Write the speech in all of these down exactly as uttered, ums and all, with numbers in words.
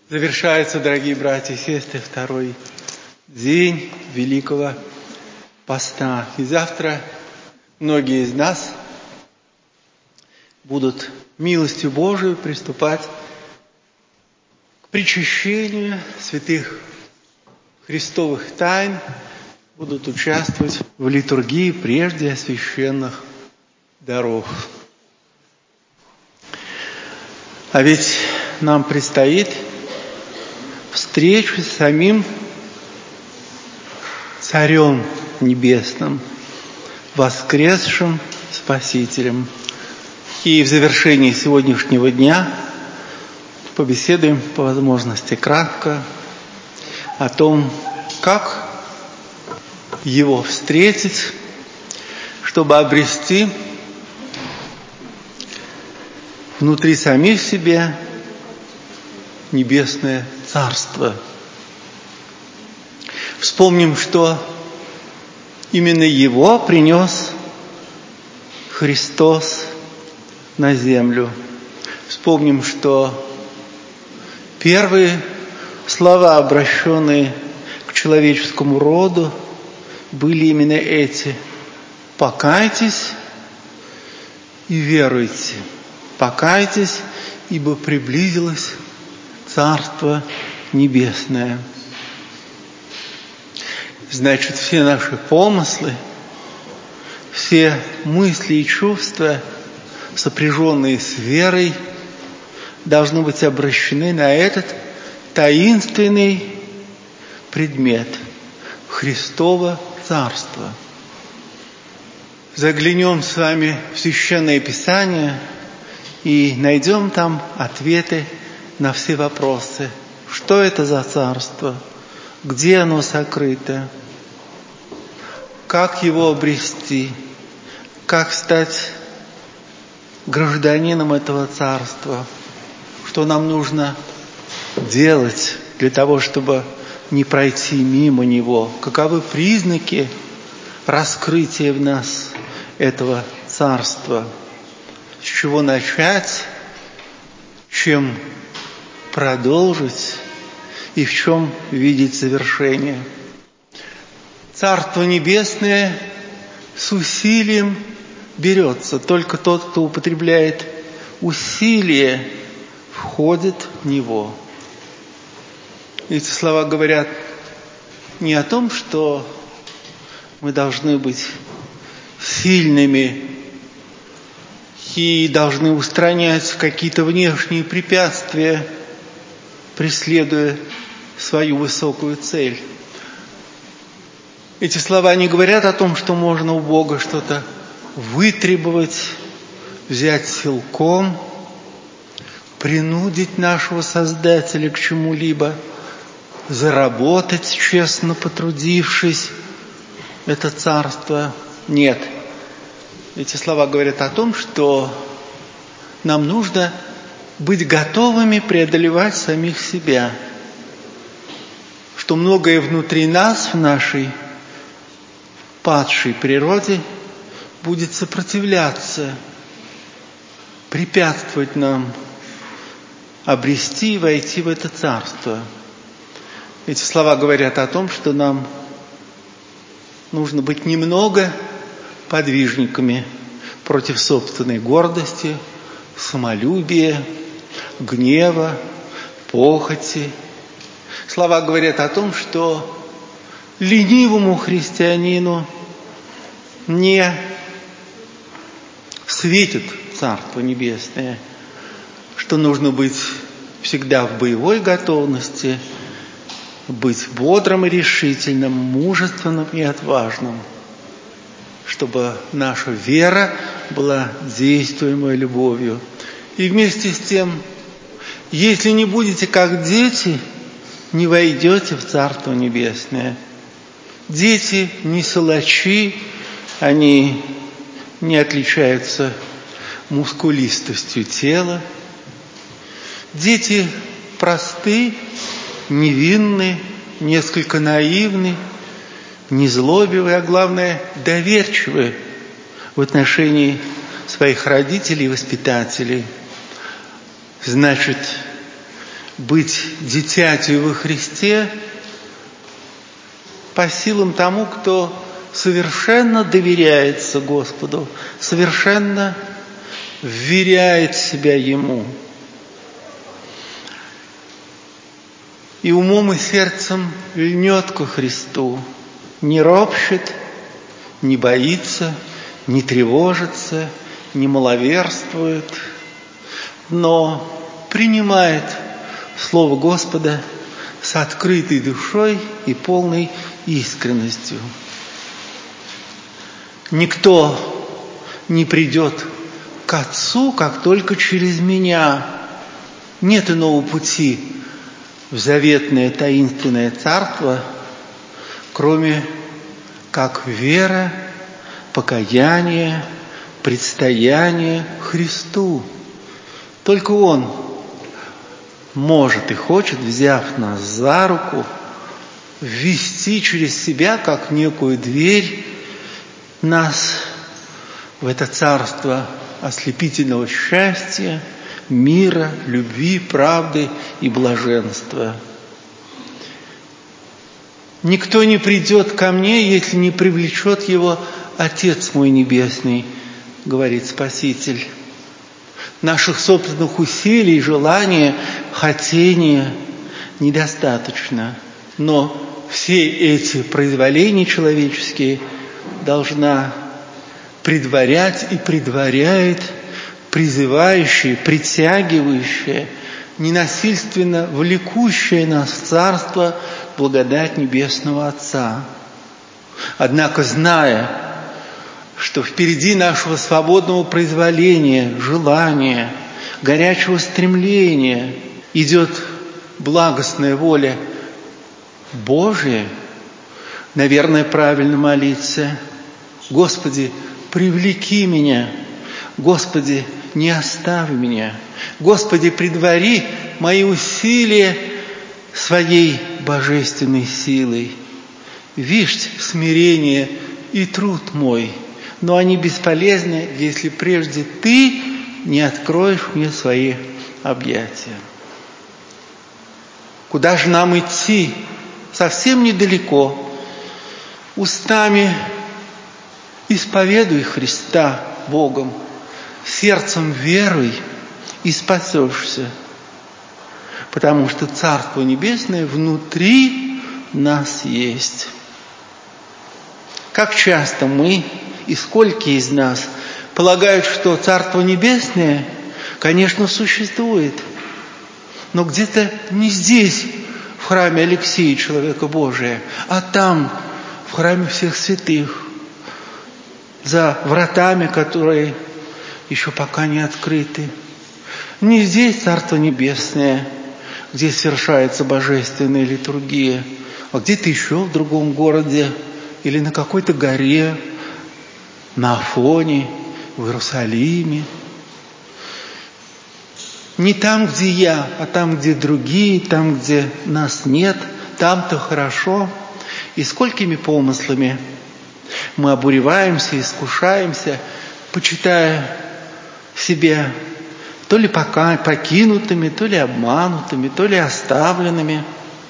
Завершается, дорогие братья и сестры, второй день Великого Поста. И завтра многие из нас будут милостью Божией приступать к причащению святых христовых тайн, будут участвовать в литургии прежде священных даров. А ведь нам предстоит встречу с самим Царем Небесным, воскресшим Спасителем. И в завершении сегодняшнего дня побеседуем по возможности кратко о том, как Его встретить, чтобы обрести внутри самих себя небесное Царство. Вспомним, что именно Его принес Христос на землю. Вспомним, что первые слова, обращенные к человеческому роду, были именно эти: «Покайтесь и веруйте, покайтесь, ибо приблизилось Царство Небесное». Значит, все наши помыслы, все мысли и чувства, сопряженные с верой, должны быть обращены на этот таинственный предмет – Христово Царство. Заглянем с вами в Священное Писание и найдем там ответы на все вопросы. Что это за царство? Где оно сокрыто? Как его обрести? Как стать гражданином этого царства? Что нам нужно делать для того, чтобы не пройти мимо него? Каковы признаки раскрытия в нас этого царства? С чего начать? Чем продолжить и в чем видеть завершение? Царство Небесное с усилием берется. Только тот, кто употребляет усилие, входит в него. Эти слова говорят не о том, что мы должны быть сильными и должны устранять какие-то внешние препятствия, преследуя свою высокую цель. Эти слова не говорят о том, что можно у Бога что-то вытребовать, взять силком, принудить нашего Создателя к чему-либо, заработать, честно потрудившись, это царство. Нет. Эти слова говорят о том, что нам нужно быть готовыми преодолевать самих себя, что многое внутри нас, в нашей падшей природе, будет сопротивляться, препятствовать нам обрести и войти в это царство. Эти слова говорят о том, что нам нужно быть немного подвижниками против собственной гордости, самолюбия, гнева, похоти. Слова говорят о том, что ленивому христианину не светит Царство Небесное, что нужно быть всегда в боевой готовности, быть бодрым и решительным, мужественным и отважным, чтобы наша вера была действуемой любовью. И вместе с тем, если не будете как дети, не войдете в Царство Небесное. Дети не силачи, они не отличаются мускулистостью тела. Дети просты, невинны, несколько наивны, незлобивы, а главное, доверчивы в отношении своих родителей и воспитателей. Значит, быть дитятью во Христе по силам тому, кто совершенно доверяется Господу, совершенно вверяет себя Ему. И умом и сердцем льнет ко Христу, не ропщет, не боится, не тревожится, не маловерствует, но принимает Слово Господа с открытой душой и полной искренностью. Никто не придет к Отцу, как только через меня. Нет иного пути в заветное таинственное царство, кроме как вера, покаяние, предстояние Христу. Только Он может и хочет, взяв нас за руку, ввести через себя, как некую дверь, нас в это царство ослепительного счастья, мира, любви, правды и блаженства. Никто не придет ко мне, если не привлечет его Отец мой Небесный, говорит Спаситель. Наших собственных усилий, желания, хотения недостаточно. Но все эти произволения человеческие должна предварять и предваряет призывающее, притягивающее, ненасильственно влекущее нас в царство благодать Небесного Отца. Однако, зная, что впереди нашего свободного произволения, желания, горячего стремления идет благостная воля Божия, наверное, правильно молиться: Господи, привлеки меня, Господи, не оставь меня, Господи, предвари мои усилия своей божественной силой. Вишь смирение и труд мой, но они бесполезны, если прежде Ты не откроешь мне свои объятия. Куда же нам идти? Совсем недалеко. Устами исповедуй Христа Богом, сердцем веруй и спасешься, потому что Царство Небесное внутри нас есть. Как часто мы и сколько из нас полагают, что Царство Небесное, конечно, существует, но где-то не здесь, в храме Алексея, человека Божия, а там, в храме всех святых, за вратами, которые еще пока не открыты. Не здесь Царство Небесное, где совершается божественная литургия, а где-то еще в другом городе или на какой-то горе, на Афоне, в Иерусалиме. Не там, где я, а там, где другие, там, где нас нет, там-то хорошо. И сколькими помыслами мы обуреваемся, искушаемся, почитая себя то ли пока покинутыми, то ли обманутыми, то ли оставленными.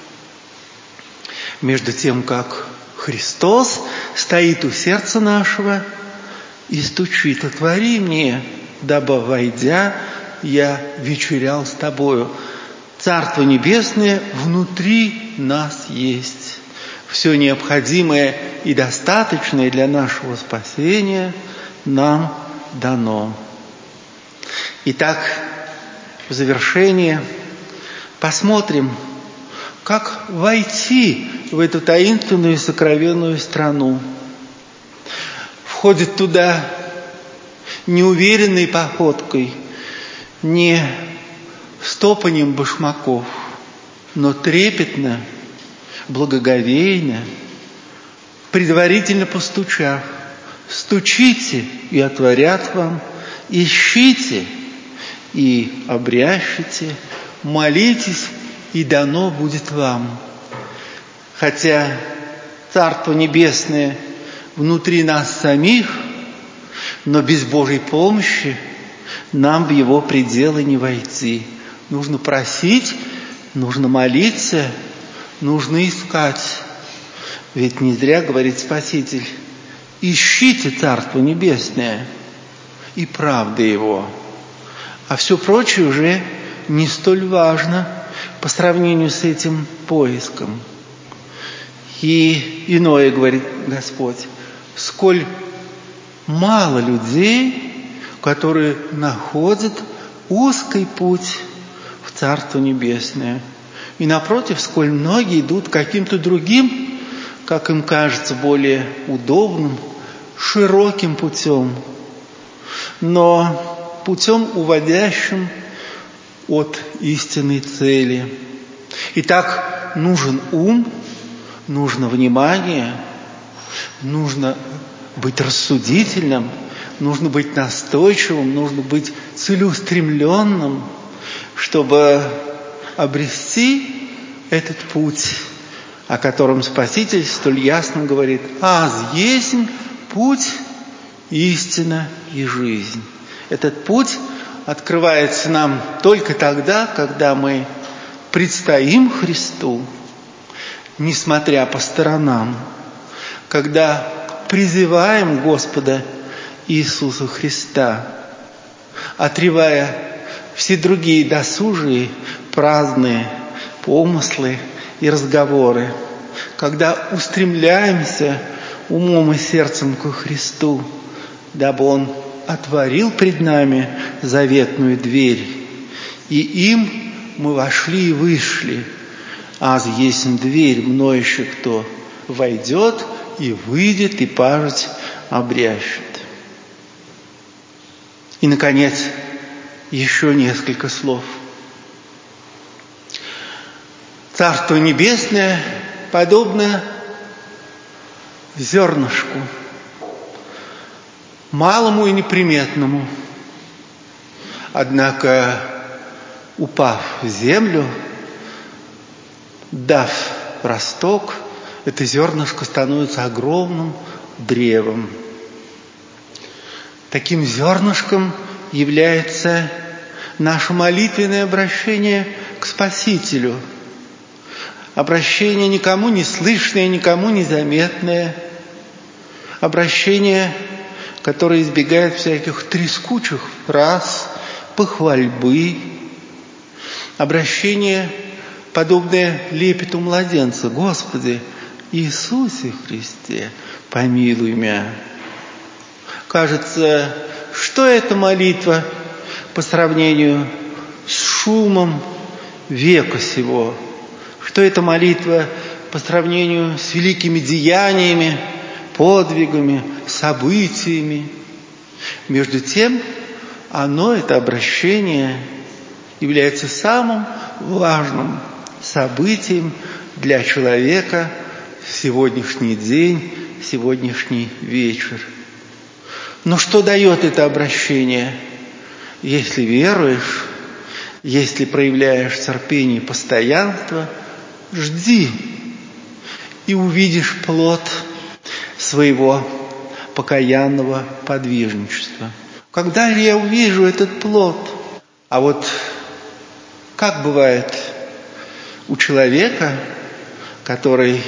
Между тем, как Христос стоит у сердца нашего и стучит: «Отвори мне, дабы, войдя, я вечерял с тобою». Царство Небесное внутри нас есть. Все необходимое и достаточное для нашего спасения нам дано. Итак, в завершение посмотрим, как войти в эту таинственную и сокровенную страну. Входит туда неуверенной походкой, не стопанием башмаков, но трепетно, благоговейно, предварительно постучав: «Стучите, и отворят вам, ищите, и обрящите, молитесь, и дано будет вам». Хотя Царство Небесное внутри нас самих, но без Божьей помощи нам в его пределы не войти. Нужно просить нужно молиться, нужно искать. Ведь не зря говорит Спаситель: ищите Царство Небесное и правды Его. А все прочее уже не столь важно по сравнению с этим поиском. И иное, говорит Господь, сколь мало людей, которые находят узкий путь в Царство Небесное. И напротив, сколь многие идут каким-то другим, как им кажется, более удобным, широким путем, но путем, уводящим от истинной цели. Итак, нужен ум, нужно внимание, нужно быть рассудительным, нужно быть настойчивым, нужно быть целеустремленным, чтобы обрести этот путь, о котором Спаситель столь ясно говорит: «Аз есть путь, истина и жизнь». Этот путь открывается нам только тогда, когда мы предстоим Христу, несмотря по сторонам, когда призываем Господа Иисуса Христа, отрывая все другие досужие, праздные помыслы и разговоры, когда устремляемся умом и сердцем ко Христу, дабы Он отворил пред нами заветную дверь, и им мы вошли и вышли. Аз есть дверь, мною кто войдет и выйдет, и пажить обрящет. И, наконец, еще несколько слов. Царство Небесное подобно зернышку, малому и неприметному. Однако, упав в землю, дав росток, это зернышко становится огромным древом. Таким зернышком является наше молитвенное обращение к Спасителю. Обращение никому не слышное, никому не заметное. Обращение, которое избегает всяких трескучих фраз, похвальбы. Обращение, подобное лепету младенца: «Господи, Иисусе Христе, помилуй меня». Кажется, что эта молитва по сравнению с шумом века сего? Что эта молитва по сравнению с великими деяниями, подвигами, событиями? Между тем, оно, это обращение, является самым важным событием для человека в сегодняшний день, сегодняшний вечер. Но что дает это обращение? Если веруешь, если проявляешь терпение и постоянство, жди и увидишь плод своего покаянного подвижничества. Когда же я увижу этот плод? А вот как бывает у человека, который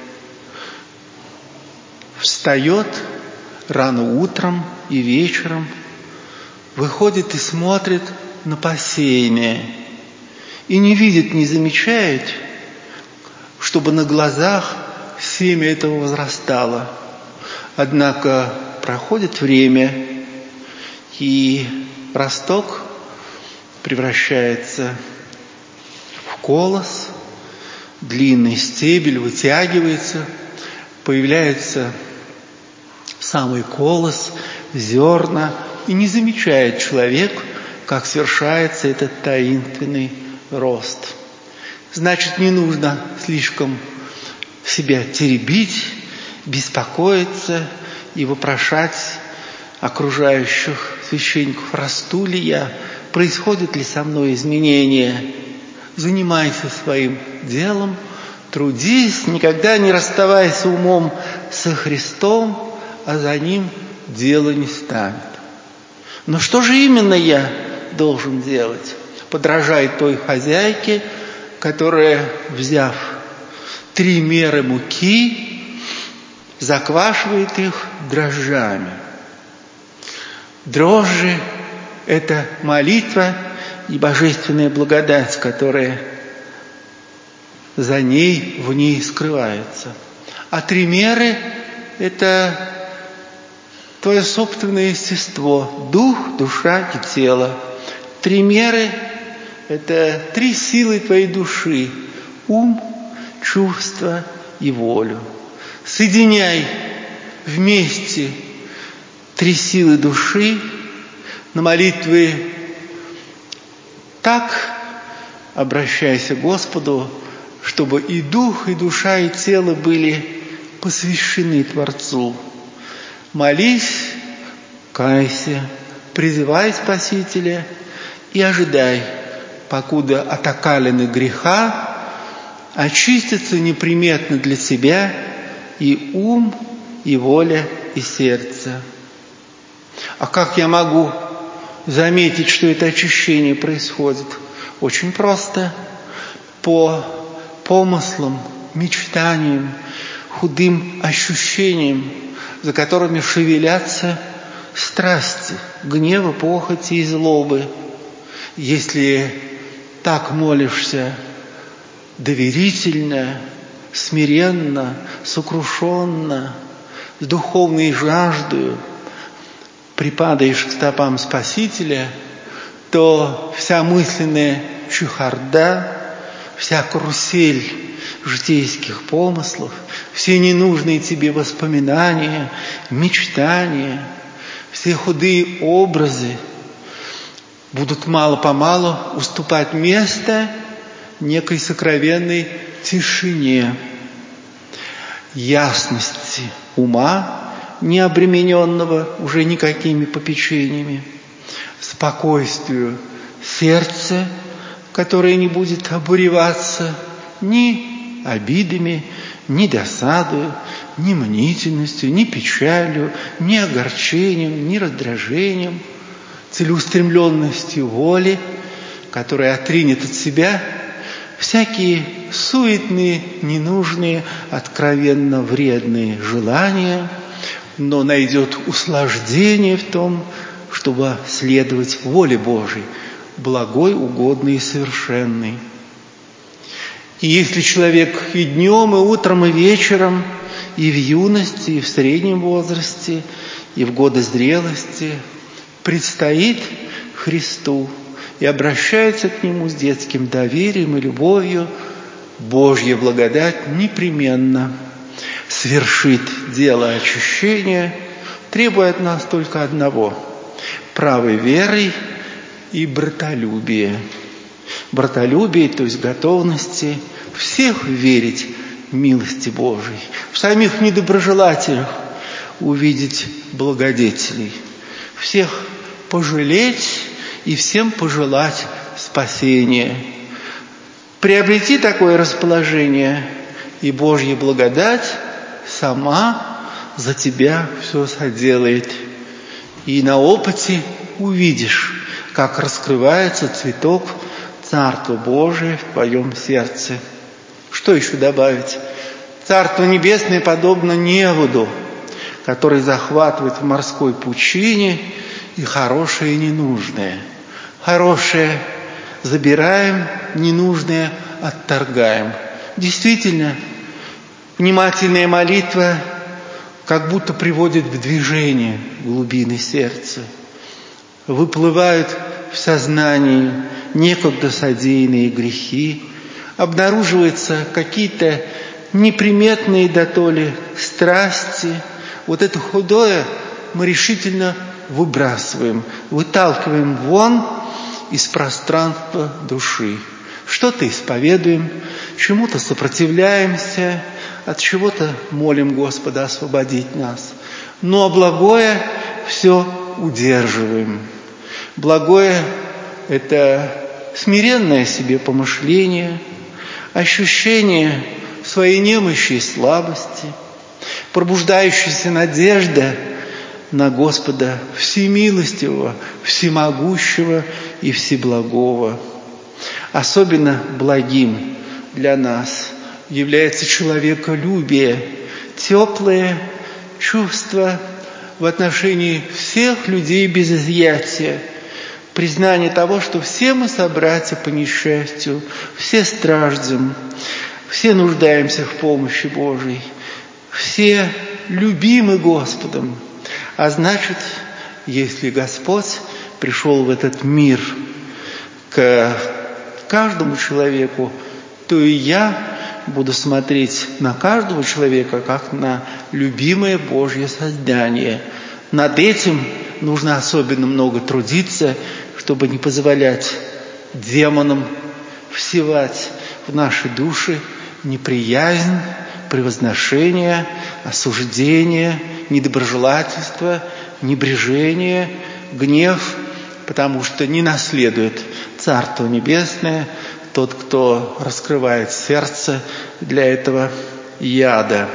встает рано утром и вечером, выходит и смотрит на посеяние, и не видит, не замечает, чтобы на глазах семя этого возрастало. Однако проходит время, и росток превращается в колос, длинный стебель вытягивается, появляется самый колос, зерна, и не замечает человек, как совершается этот таинственный рост. Значит, не нужно слишком себя теребить, беспокоиться и вопрошать окружающих священников: расту ли я, происходит ли со мной изменения. Занимайся своим делом, трудись, никогда не расставайся умом со Христом, а за Ним дело не станет. Но что же именно я должен делать? Подражай той хозяйке, которая, взяв три меры муки, заквашивает их дрожжами. Дрожжи – это молитва и божественная благодать, которая за ней, в ней скрывается. А три меры – это твое собственное естество, дух, душа и тело. Три меры – это три силы твоей души – ум, чувство и волю. Соединяй вместе три силы души на молитвы так, обращайся к Господу, чтобы и дух, и душа, и тело были посвящены Творцу. Молись, кайся, призывай Спасителя и ожидай, покуда от окалины греха очистятся неприметно для тебя и ум, и воля, и сердце. А как я могу заметить, что это очищение происходит? Очень просто. По помыслам, мечтаниям, худым ощущениям, за которыми шевелятся страсти, гнева, похоти и злобы. Если так молишься доверительно, смиренно, сокрушенно, с духовной жаждою, припадаешь к стопам Спасителя, то вся мысленная чехарда, вся карусель житейских помыслов, все ненужные тебе воспоминания, мечтания, все худые образы будут мало-помалу уступать место некой сокровенной тишине, ясности ума, не обремененного уже никакими попечениями, спокойствию сердца, которое не будет обуреваться ни обидами, ни досадою, ни мнительностью, ни печалью, ни огорчением, ни раздражением, целеустремленностью воли, которая отринет от себя всякие суетные, ненужные, откровенно вредные желания, но найдет услаждение в том, чтобы следовать воле Божией, благой, угодной и совершенной. И если человек и днем, и утром, и вечером, и в юности, и в среднем возрасте, и в годы зрелости предстоит Христу и обращается к Нему с детским доверием и любовью, Божья благодать непременно свершит дело очищения, требуя от нас только одного – правой верой и братолюбия. Братолюбие, то есть готовности всех верить милости Божией, в самих недоброжелателях увидеть благодетелей, всех пожалеть и всем пожелать спасения. Приобрети такое расположение, и Божья благодать сама за тебя все соделает. И на опыте увидишь, как раскрывается цветок Царства Божия в твоем сердце. Что еще добавить? Царство Небесное подобно неводу, который захватывает в морской пучине и хорошее, и ненужное. Хорошее забираем, ненужное отторгаем. Действительно, внимательная молитва как будто приводит в движение глубины сердца. Выплывают в сознании некогда содеянные грехи, обнаруживаются какие-то неприметные дотоле страсти. Вот это худое мы решительно выбрасываем, выталкиваем вон из пространства души. Что-то исповедуем, чему-то сопротивляемся, от чего-то молим Господа освободить нас. Но благое все удерживаем. Благое – это смиренное себе помышление, ощущение своей немощи и слабости, пробуждающаяся надежда на Господа Всемилостивого, Всемогущего и Всеблагого. особенно благим для нас является человеколюбие, теплое чувство в отношении всех людей без изъятия, признание того, что все мы собратья по несчастью, все страждем, все нуждаемся в помощи Божией, все любимы Господом. А значит, если Господь пришел в этот мир к каждому человеку, то и я буду смотреть на каждого человека как на любимое Божье создание. Над этим нужно особенно много трудиться, чтобы не позволять демонам всевать в наши души неприязнь, превозношение, осуждение, недоброжелательство, небрежение, гнев, потому что не наследует Царство Небесное тот, кто раскрывает сердце для этого яда.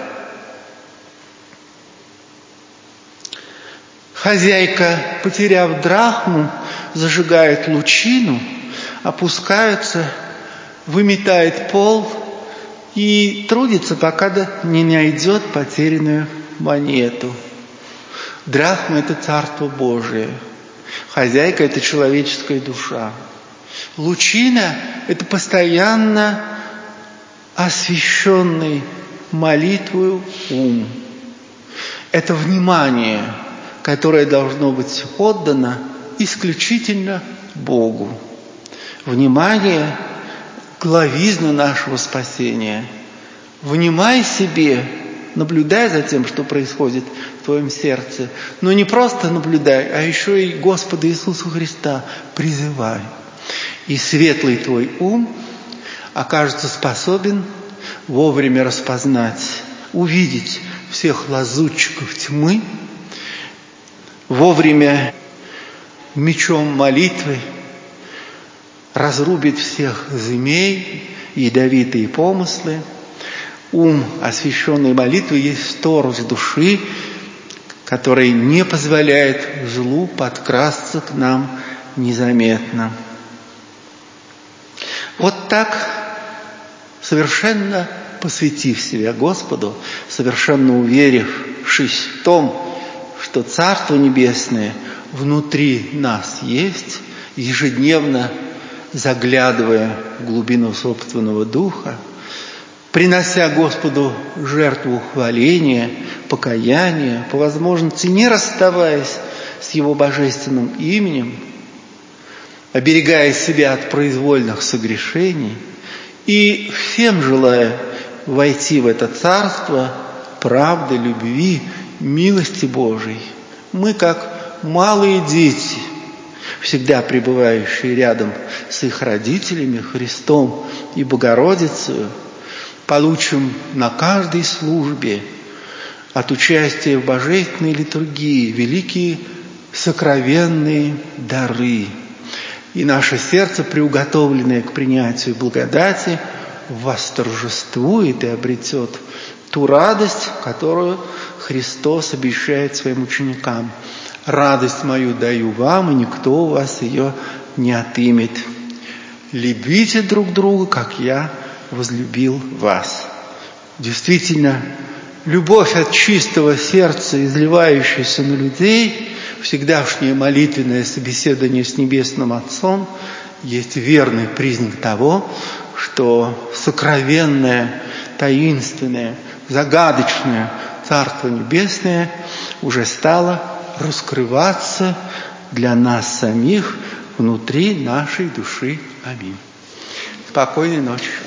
Хозяйка, потеряв драхму, зажигает лучину, опускается, выметает пол и трудится, пока не найдет потерянную монету. Драхма – это Царство Божие. Хозяйка – это человеческая душа. Лучина – это постоянно освященный молитвою ум. Это внимание, которое должно быть отдано исключительно Богу. Внимание – главизна нашего спасения. Внимай себе, наблюдай за тем, что происходит в твоем сердце. Но не просто наблюдай, а еще и Господа Иисуса Христа призывай. И светлый твой ум окажется способен вовремя распознать, увидеть всех лазутчиков тьмы, вовремя мечом молитвы разрубит всех змей, ядовитые помыслы. Ум, освященный молитвой, есть сторож души, который не позволяет злу подкрасться к нам незаметно. Вот так, совершенно посвятив себя Господу, совершенно уверившись в том, что Царство Небесное внутри нас есть, ежедневно заглядывая в глубину собственного духа, принося Господу жертву хваления, покаяния, по возможности не расставаясь с Его божественным именем, оберегая себя от произвольных согрешений и всем желая войти в это царство правды, любви, милости Божией. Мы, как малые дети, всегда пребывающие рядом с их родителями, Христом и Богородицей, получим на каждой службе от участия в божественной литургии великие сокровенные дары. И наше сердце, приуготовленное к принятию благодати, восторжествует и обретет ту радость, которую Христос обещает своим ученикам. «Радость мою даю вам, и никто у вас ее не отымет. Любите друг друга, как я возлюбил вас». Действительно, любовь от чистого сердца, изливающаяся на людей, всегдашнее молитвенное собеседование с Небесным Отцом, есть верный признак того, что сокровенное, таинственное, загадочное Царство Небесное уже стало раскрываться для нас самих внутри нашей души. Аминь. Спокойной ночи.